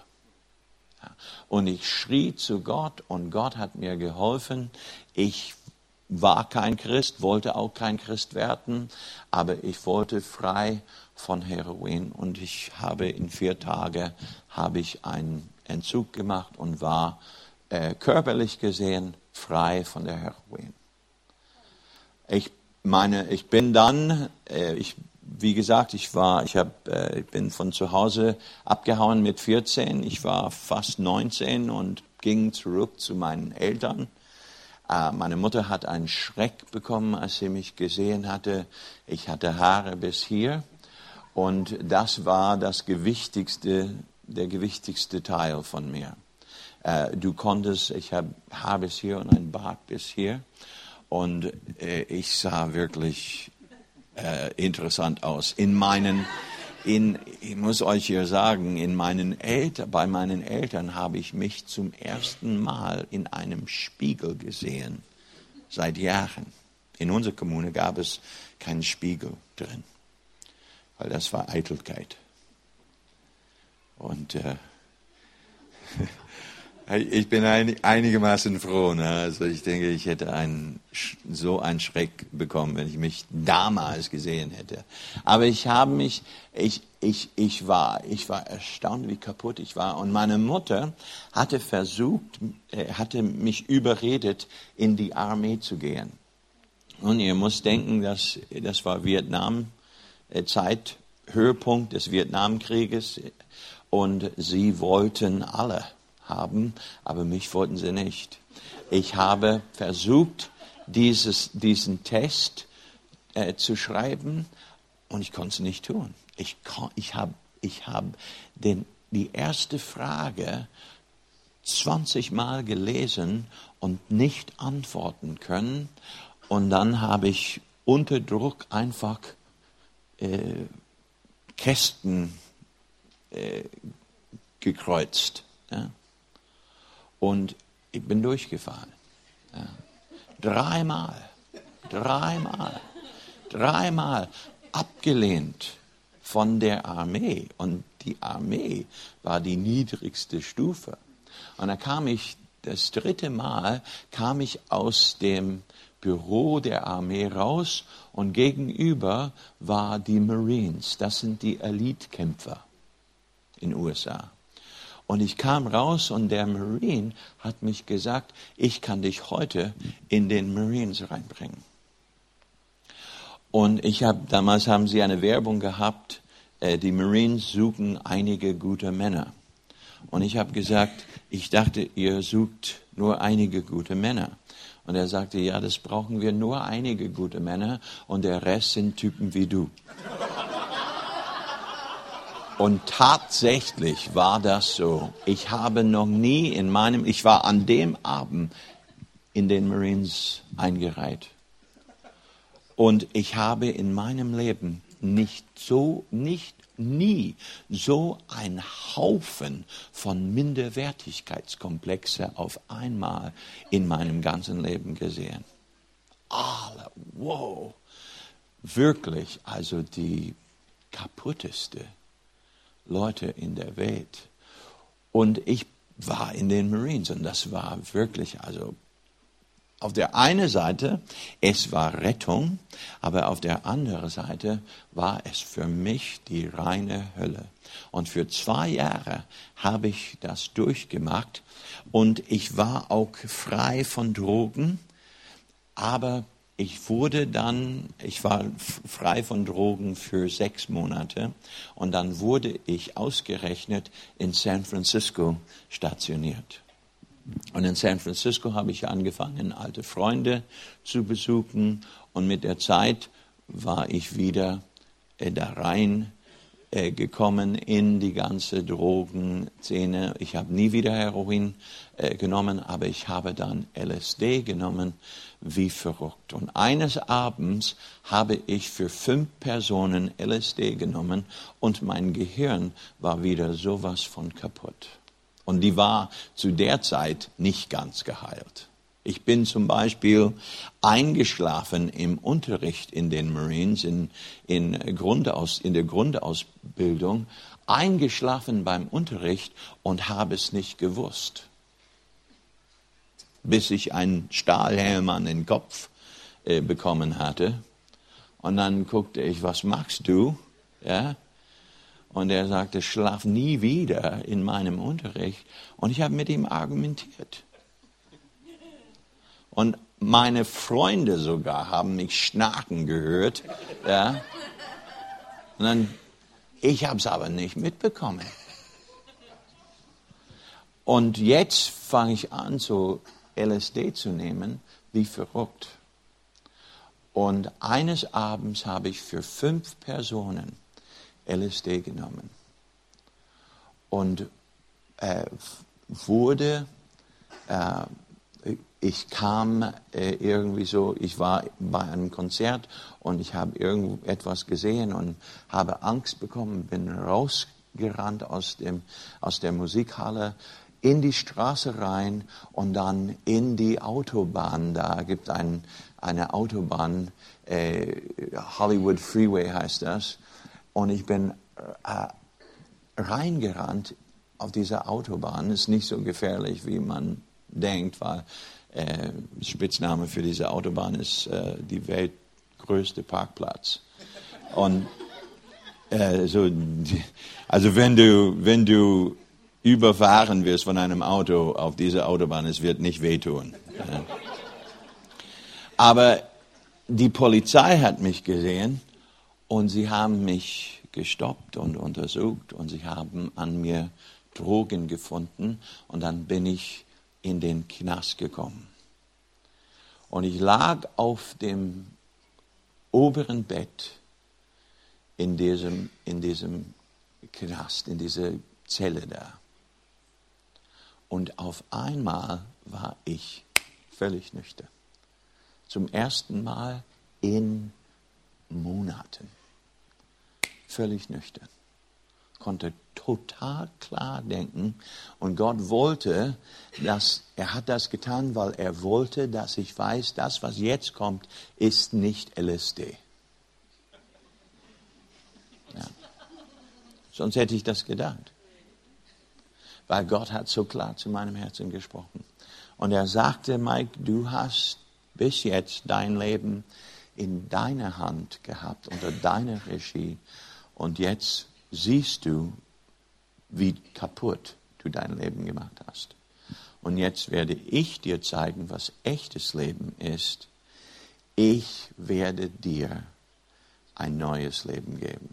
Und ich schrie zu Gott und Gott hat mir geholfen. Ich war kein Christ, wollte auch kein Christ werden, aber ich wollte frei von Heroin und ich habe in 4 Tagen einen Entzug gemacht und war körperlich gesehen frei von der Heroin. Ich bin dann, wie gesagt, ich bin von zu Hause abgehauen mit 14. Ich war fast 19 und ging zurück zu meinen Eltern. Meine Mutter hat einen Schreck bekommen, als sie mich gesehen hatte. Ich hatte Haare bis hier und das war der gewichtigste Teil von mir. Ich habe Haar bis hier und ein Bart bis hier. Und ich sah wirklich interessant aus. Ich muss euch hier sagen, bei meinen Eltern habe ich mich zum ersten Mal in einem Spiegel gesehen, seit Jahren. In unserer Kommune gab es keinen Spiegel drin, weil das war Eitelkeit. Und ich bin einigermaßen froh. Ne? Also ich denke, ich hätte so einen Schreck bekommen, wenn ich mich damals gesehen hätte. Aber ich war erstaunt, wie kaputt ich war. Und meine Mutter hatte mich überredet, in die Armee zu gehen. Und ihr müsst denken, das war Vietnam-Zeit, Höhepunkt des Vietnamkrieges. Und sie wollten alle haben, aber mich wollten sie nicht. Ich habe versucht, diesen Test zu schreiben und ich konnte es nicht tun. Ich habe die erste Frage 20 Mal gelesen und nicht antworten können und dann habe ich unter Druck einfach Kästen gekreuzt. Ja? Und ich bin durchgefallen. Ja. Dreimal abgelehnt von der Armee. Und die Armee war die niedrigste Stufe. Und dann das 3. Mal kam ich aus dem Büro der Armee raus und gegenüber war die Marines. Das sind die Elitekämpfer in den USA. Und ich kam raus und der Marine hat mich gesagt, ich kann dich heute in den Marines reinbringen. Und damals haben sie eine Werbung gehabt, die Marines suchen einige gute Männer. Und ich habe gesagt, ich dachte, ihr sucht nur einige gute Männer. Und er sagte, ja, das brauchen wir nur einige gute Männer und der Rest sind Typen wie du. Und tatsächlich war das so. Ich habe noch nie ich war an dem Abend in den Marines eingereiht. Und ich habe in meinem Leben nie so einen Haufen von Minderwertigkeitskomplexe auf einmal in meinem ganzen Leben gesehen. Wow. Wirklich, also die kaputteste Leute in der Welt. Und ich war in den Marines und das war wirklich auf der einen Seite, es war Rettung, aber auf der anderen Seite war es für mich die reine Hölle. Und für 2 Jahre habe ich das durchgemacht und ich war auch frei von Drogen, aber ich war frei von Drogen für 6 Monate und dann wurde ich ausgerechnet in San Francisco stationiert. Und in San Francisco habe ich angefangen, alte Freunde zu besuchen und mit der Zeit war ich wieder da rein gekommen in die ganze Drogenszene. Ich habe nie wieder Heroin genommen, aber ich habe dann LSD genommen wie verrückt. Und eines Abends habe ich für 5 Personen LSD genommen und mein Gehirn war wieder sowas von kaputt. Und die war zu der Zeit nicht ganz geheilt. Ich bin zum Beispiel eingeschlafen im Unterricht in den Marines, in der Grundausbildung, eingeschlafen beim Unterricht und habe es nicht gewusst. Bis ich einen Stahlhelm an den Kopf bekommen hatte. Und dann guckte ich, was machst du? Ja? Und er sagte, schlaf nie wieder in meinem Unterricht. Und ich habe mit ihm argumentiert. Und meine Freunde sogar haben mich schnarchen gehört. Ja? Und dann, ich habe es aber nicht mitbekommen. Und jetzt fange ich an, so LSD zu nehmen, wie verrückt. Und eines Abends habe ich für 5 Personen LSD genommen. Und ich kam irgendwie so, ich war bei einem Konzert und ich habe irgendetwas gesehen und habe Angst bekommen, bin rausgerannt aus der Musikhalle in die Straße rein und dann in die Autobahn. Da gibt es eine Autobahn, Hollywood Freeway heißt das. Und ich bin reingerannt auf diese Autobahn. Ist nicht so gefährlich, wie man denkt, weil Spitzname für diese Autobahn ist die weltgrößte Parkplatz. Und also wenn du überfahren wirst von einem Auto auf diese Autobahn, es wird nicht wehtun. Aber die Polizei hat mich gesehen und sie haben mich gestoppt und untersucht und sie haben an mir Drogen gefunden und dann bin ich in den Knast gekommen. Und ich lag auf dem oberen Bett in diesem Knast, in dieser Zelle da. Und auf einmal war ich völlig nüchtern. Zum ersten Mal in Monaten. Völlig nüchtern. Konnte total klar denken. Und Gott wollte, er hat das getan, weil er wollte, dass ich weiß, das, was jetzt kommt, ist nicht LSD. Ja. Sonst hätte ich das gedacht. Weil Gott hat so klar zu meinem Herzen gesprochen. Und er sagte, Mike, du hast bis jetzt dein Leben in deiner Hand gehabt, unter deiner Regie. Und jetzt siehst du, wie kaputt du dein Leben gemacht hast. Und jetzt werde ich dir zeigen, was echtes Leben ist. Ich werde dir ein neues Leben geben.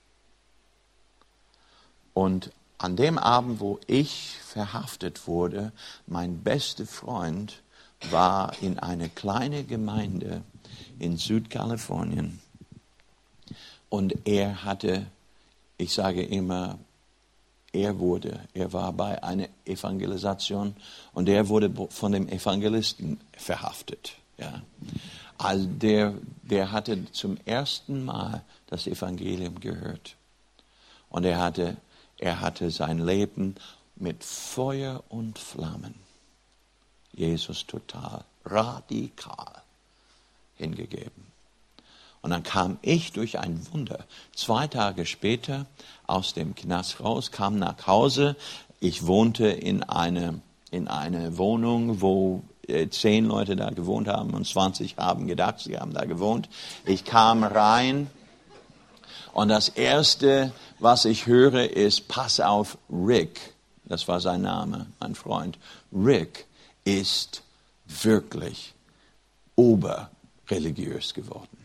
Und an dem Abend, wo ich verhaftet wurde, mein bester Freund war in einer kleinen Gemeinde in Südkalifornien. Und er hatte, ich sage immer, er war bei einer Evangelisation und er wurde von dem Evangelisten verhaftet. Ja. Also der hatte zum ersten Mal das Evangelium gehört. Und er hatte sein Leben mit Feuer und Flammen Jesus total, radikal hingegeben. Und dann kam ich durch ein Wunder 2 Tage später aus dem Knast raus, kam nach Hause. Ich wohnte in eine Wohnung, wo 10 Leute da gewohnt haben und 20 haben gedacht, sie haben da gewohnt. Ich kam rein und das Erste, was ich höre, ist, pass auf, Rick, das war sein Name, mein Freund, Rick ist wirklich oberreligiös geworden.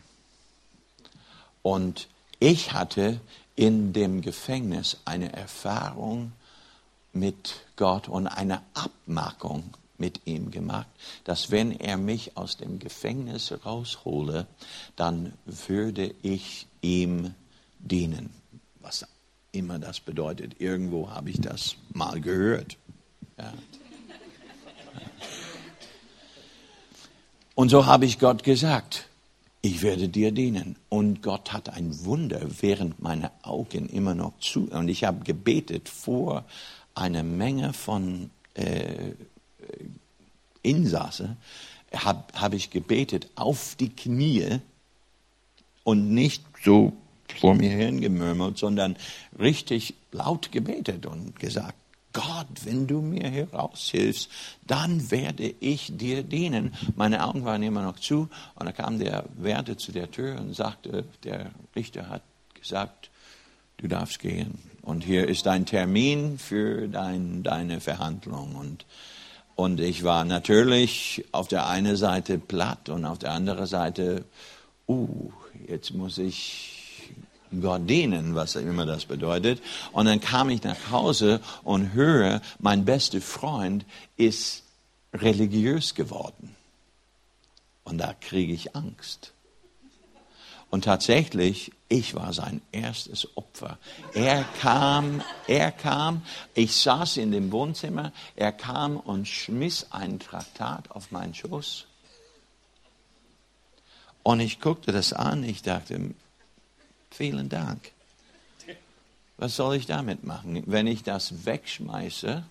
Und ich hatte in dem Gefängnis eine Erfahrung mit Gott und eine Abmachung mit ihm gemacht, dass wenn er mich aus dem Gefängnis raushole, dann würde ich ihm dienen. Was immer das bedeutet. Irgendwo habe ich das mal gehört. Ja. Und so habe ich Gott gesagt, ich werde dir dienen. Und Gott hat ein Wunder, während meine Augen immer noch zu. Und ich habe gebetet vor einer Menge von Insassen, habe ich gebetet auf die Knie und nicht so vor mir hingemurmelt, sondern richtig laut gebetet und gesagt, Gott, wenn du mir hier raushilfst, dann werde ich dir dienen. Meine Augen waren immer noch zu und da kam der Wärter zu der Tür und sagte, der Richter hat gesagt, du darfst gehen. Und hier ist dein Termin für deine Verhandlung. Und ich war natürlich auf der einen Seite platt und auf der anderen Seite, jetzt muss ich Gott dienen, was immer das bedeutet. Und dann kam ich nach Hause und höre, mein bester Freund ist religiös geworden. Und da kriege ich Angst. Und tatsächlich, ich war sein erstes Opfer. Er kam, ich saß in dem Wohnzimmer, er kam und schmiss ein Traktat auf meinen Schoß. Und ich guckte das an, ich dachte, vielen Dank. Was soll ich damit machen? Wenn ich das wegschmeiße,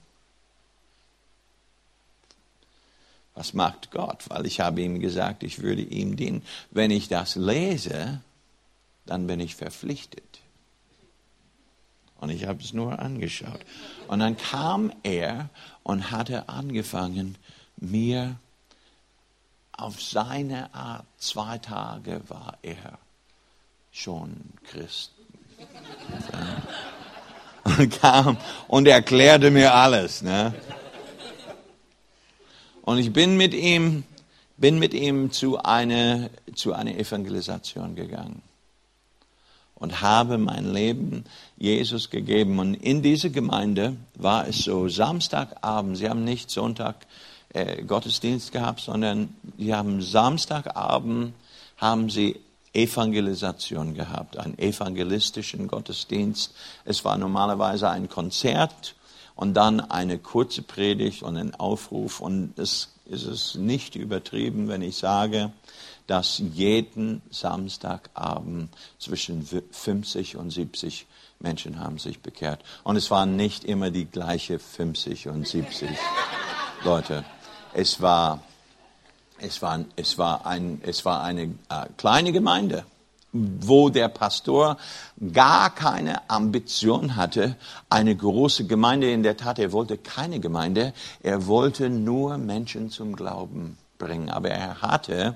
was macht Gott? Weil ich habe ihm gesagt, ich würde ihm dienen. Wenn ich das lese, dann bin ich verpflichtet. Und ich habe es nur angeschaut. Und dann kam er und hatte angefangen, mir auf seine Art, 2 Tage war er schon Christ. Und kam und erklärte mir alles. Ne? Und ich bin mit ihm zu einer Evangelisation gegangen und habe mein Leben Jesus gegeben. Und in dieser Gemeinde war es so, Samstagabend, sie haben nicht Sonntag Gottesdienst gehabt, sondern sie haben Samstagabend, haben sie Evangelisation gehabt, einen evangelistischen Gottesdienst. Es war normalerweise ein Konzert und dann eine kurze Predigt und ein Aufruf. Und es ist nicht übertrieben, wenn ich sage, dass jeden Samstagabend zwischen 50 und 70 Menschen haben sich bekehrt. Und es waren nicht immer die gleiche 50 und 70 Leute. Es war eine kleine Gemeinde, wo der Pastor gar keine Ambition hatte, eine große Gemeinde. In der Tat, er wollte keine Gemeinde, er wollte nur Menschen zum Glauben bringen. Aber er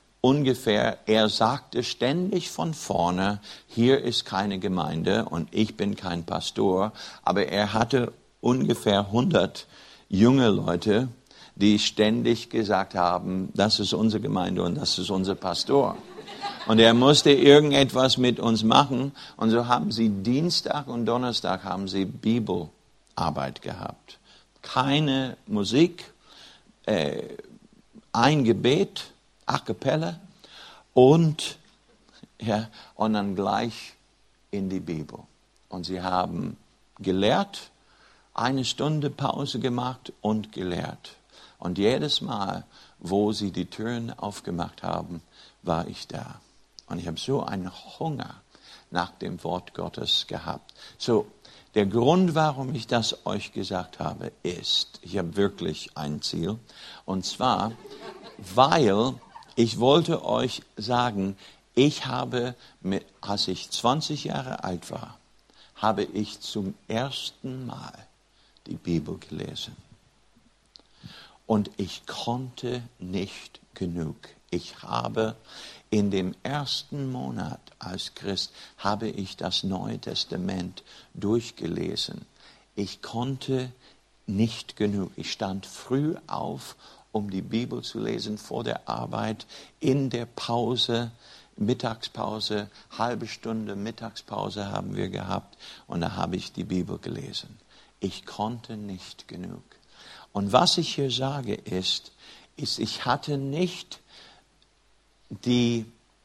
sagte ständig von vorne, hier ist keine Gemeinde und ich bin kein Pastor. Aber er hatte ungefähr 100 junge Leute, die ständig gesagt haben, das ist unsere Gemeinde und das ist unser Pastor. Und er musste irgendetwas mit uns machen. Und so haben sie Dienstag und Donnerstag haben sie Bibelarbeit gehabt. Keine Musik, ein Gebet, a cappella und dann gleich in die Bibel. Und sie haben gelehrt, 1 Stunde Pause gemacht und gelehrt. Und jedes Mal, wo sie die Türen aufgemacht haben, war ich da. Und ich habe so einen Hunger nach dem Wort Gottes gehabt. So, der Grund, warum ich das euch gesagt habe, ist, ich habe wirklich ein Ziel. Und zwar, weil ich wollte euch sagen, als ich 20 Jahre alt war, habe ich zum ersten Mal die Bibel gelesen. Und ich konnte nicht genug. Ich habe in dem ersten Monat als Christ, habe ich das Neue Testament durchgelesen. Ich konnte nicht genug. Ich stand früh auf, um die Bibel zu lesen vor der Arbeit, in der Pause, Mittagspause, halbe Stunde Mittagspause haben wir gehabt und da habe ich die Bibel gelesen. Ich konnte nicht genug. Und was ich hier sage ist, ich hatte nicht die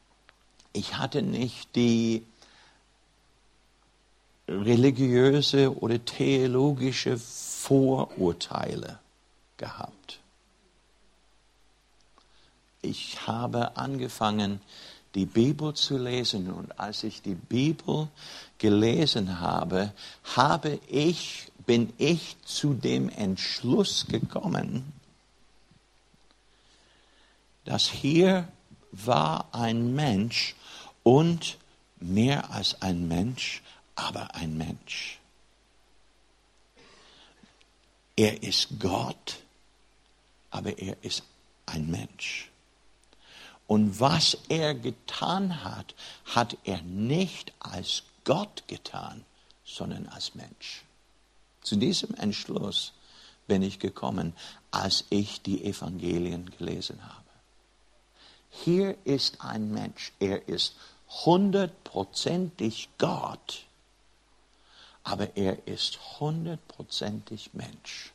religiöse oder theologische Vorurteile gehabt. Ich habe angefangen, die Bibel zu lesen und als ich die Bibel gelesen habe, bin ich zu dem Entschluss gekommen, dass hier war ein Mensch und mehr als ein Mensch, aber ein Mensch. Er ist Gott, aber er ist ein Mensch. Und was er getan hat, hat er nicht als Gott getan, sondern als Mensch. Zu diesem Entschluss bin ich gekommen, als ich die Evangelien gelesen habe. Hier ist ein Mensch, er ist 100%ig Gott, aber er ist 100%ig Mensch.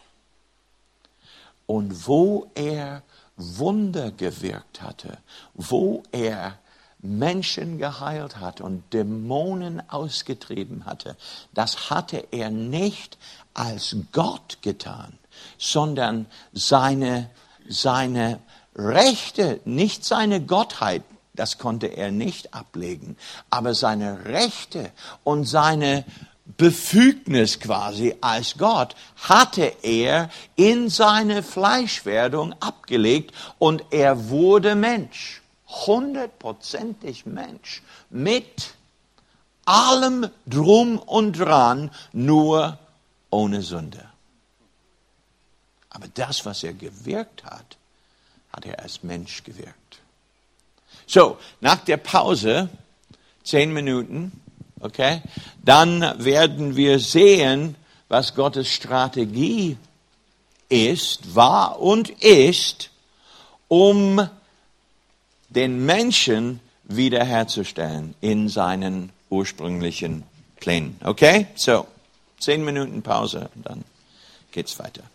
Und wo er Wunder gewirkt hatte, wo er Menschen geheilt hat und Dämonen ausgetrieben hatte, das hatte er nicht als Gott getan, sondern seine Rechte, nicht seine Gottheit, das konnte er nicht ablegen, aber seine Rechte und seine Befugnis quasi als Gott hatte er in seine Fleischwerdung abgelegt und er wurde Mensch, 100%ig Mensch, mit allem Drum und Dran, nur ohne Sünde. Aber das, was er gewirkt hat, hat er als Mensch gewirkt. So, nach der Pause, 10 Minuten, okay, dann werden wir sehen, was Gottes Strategie ist, war und ist, um den Menschen wiederherzustellen in seinen ursprünglichen Plänen. Okay, so, 10 Minuten Pause und dann geht's weiter.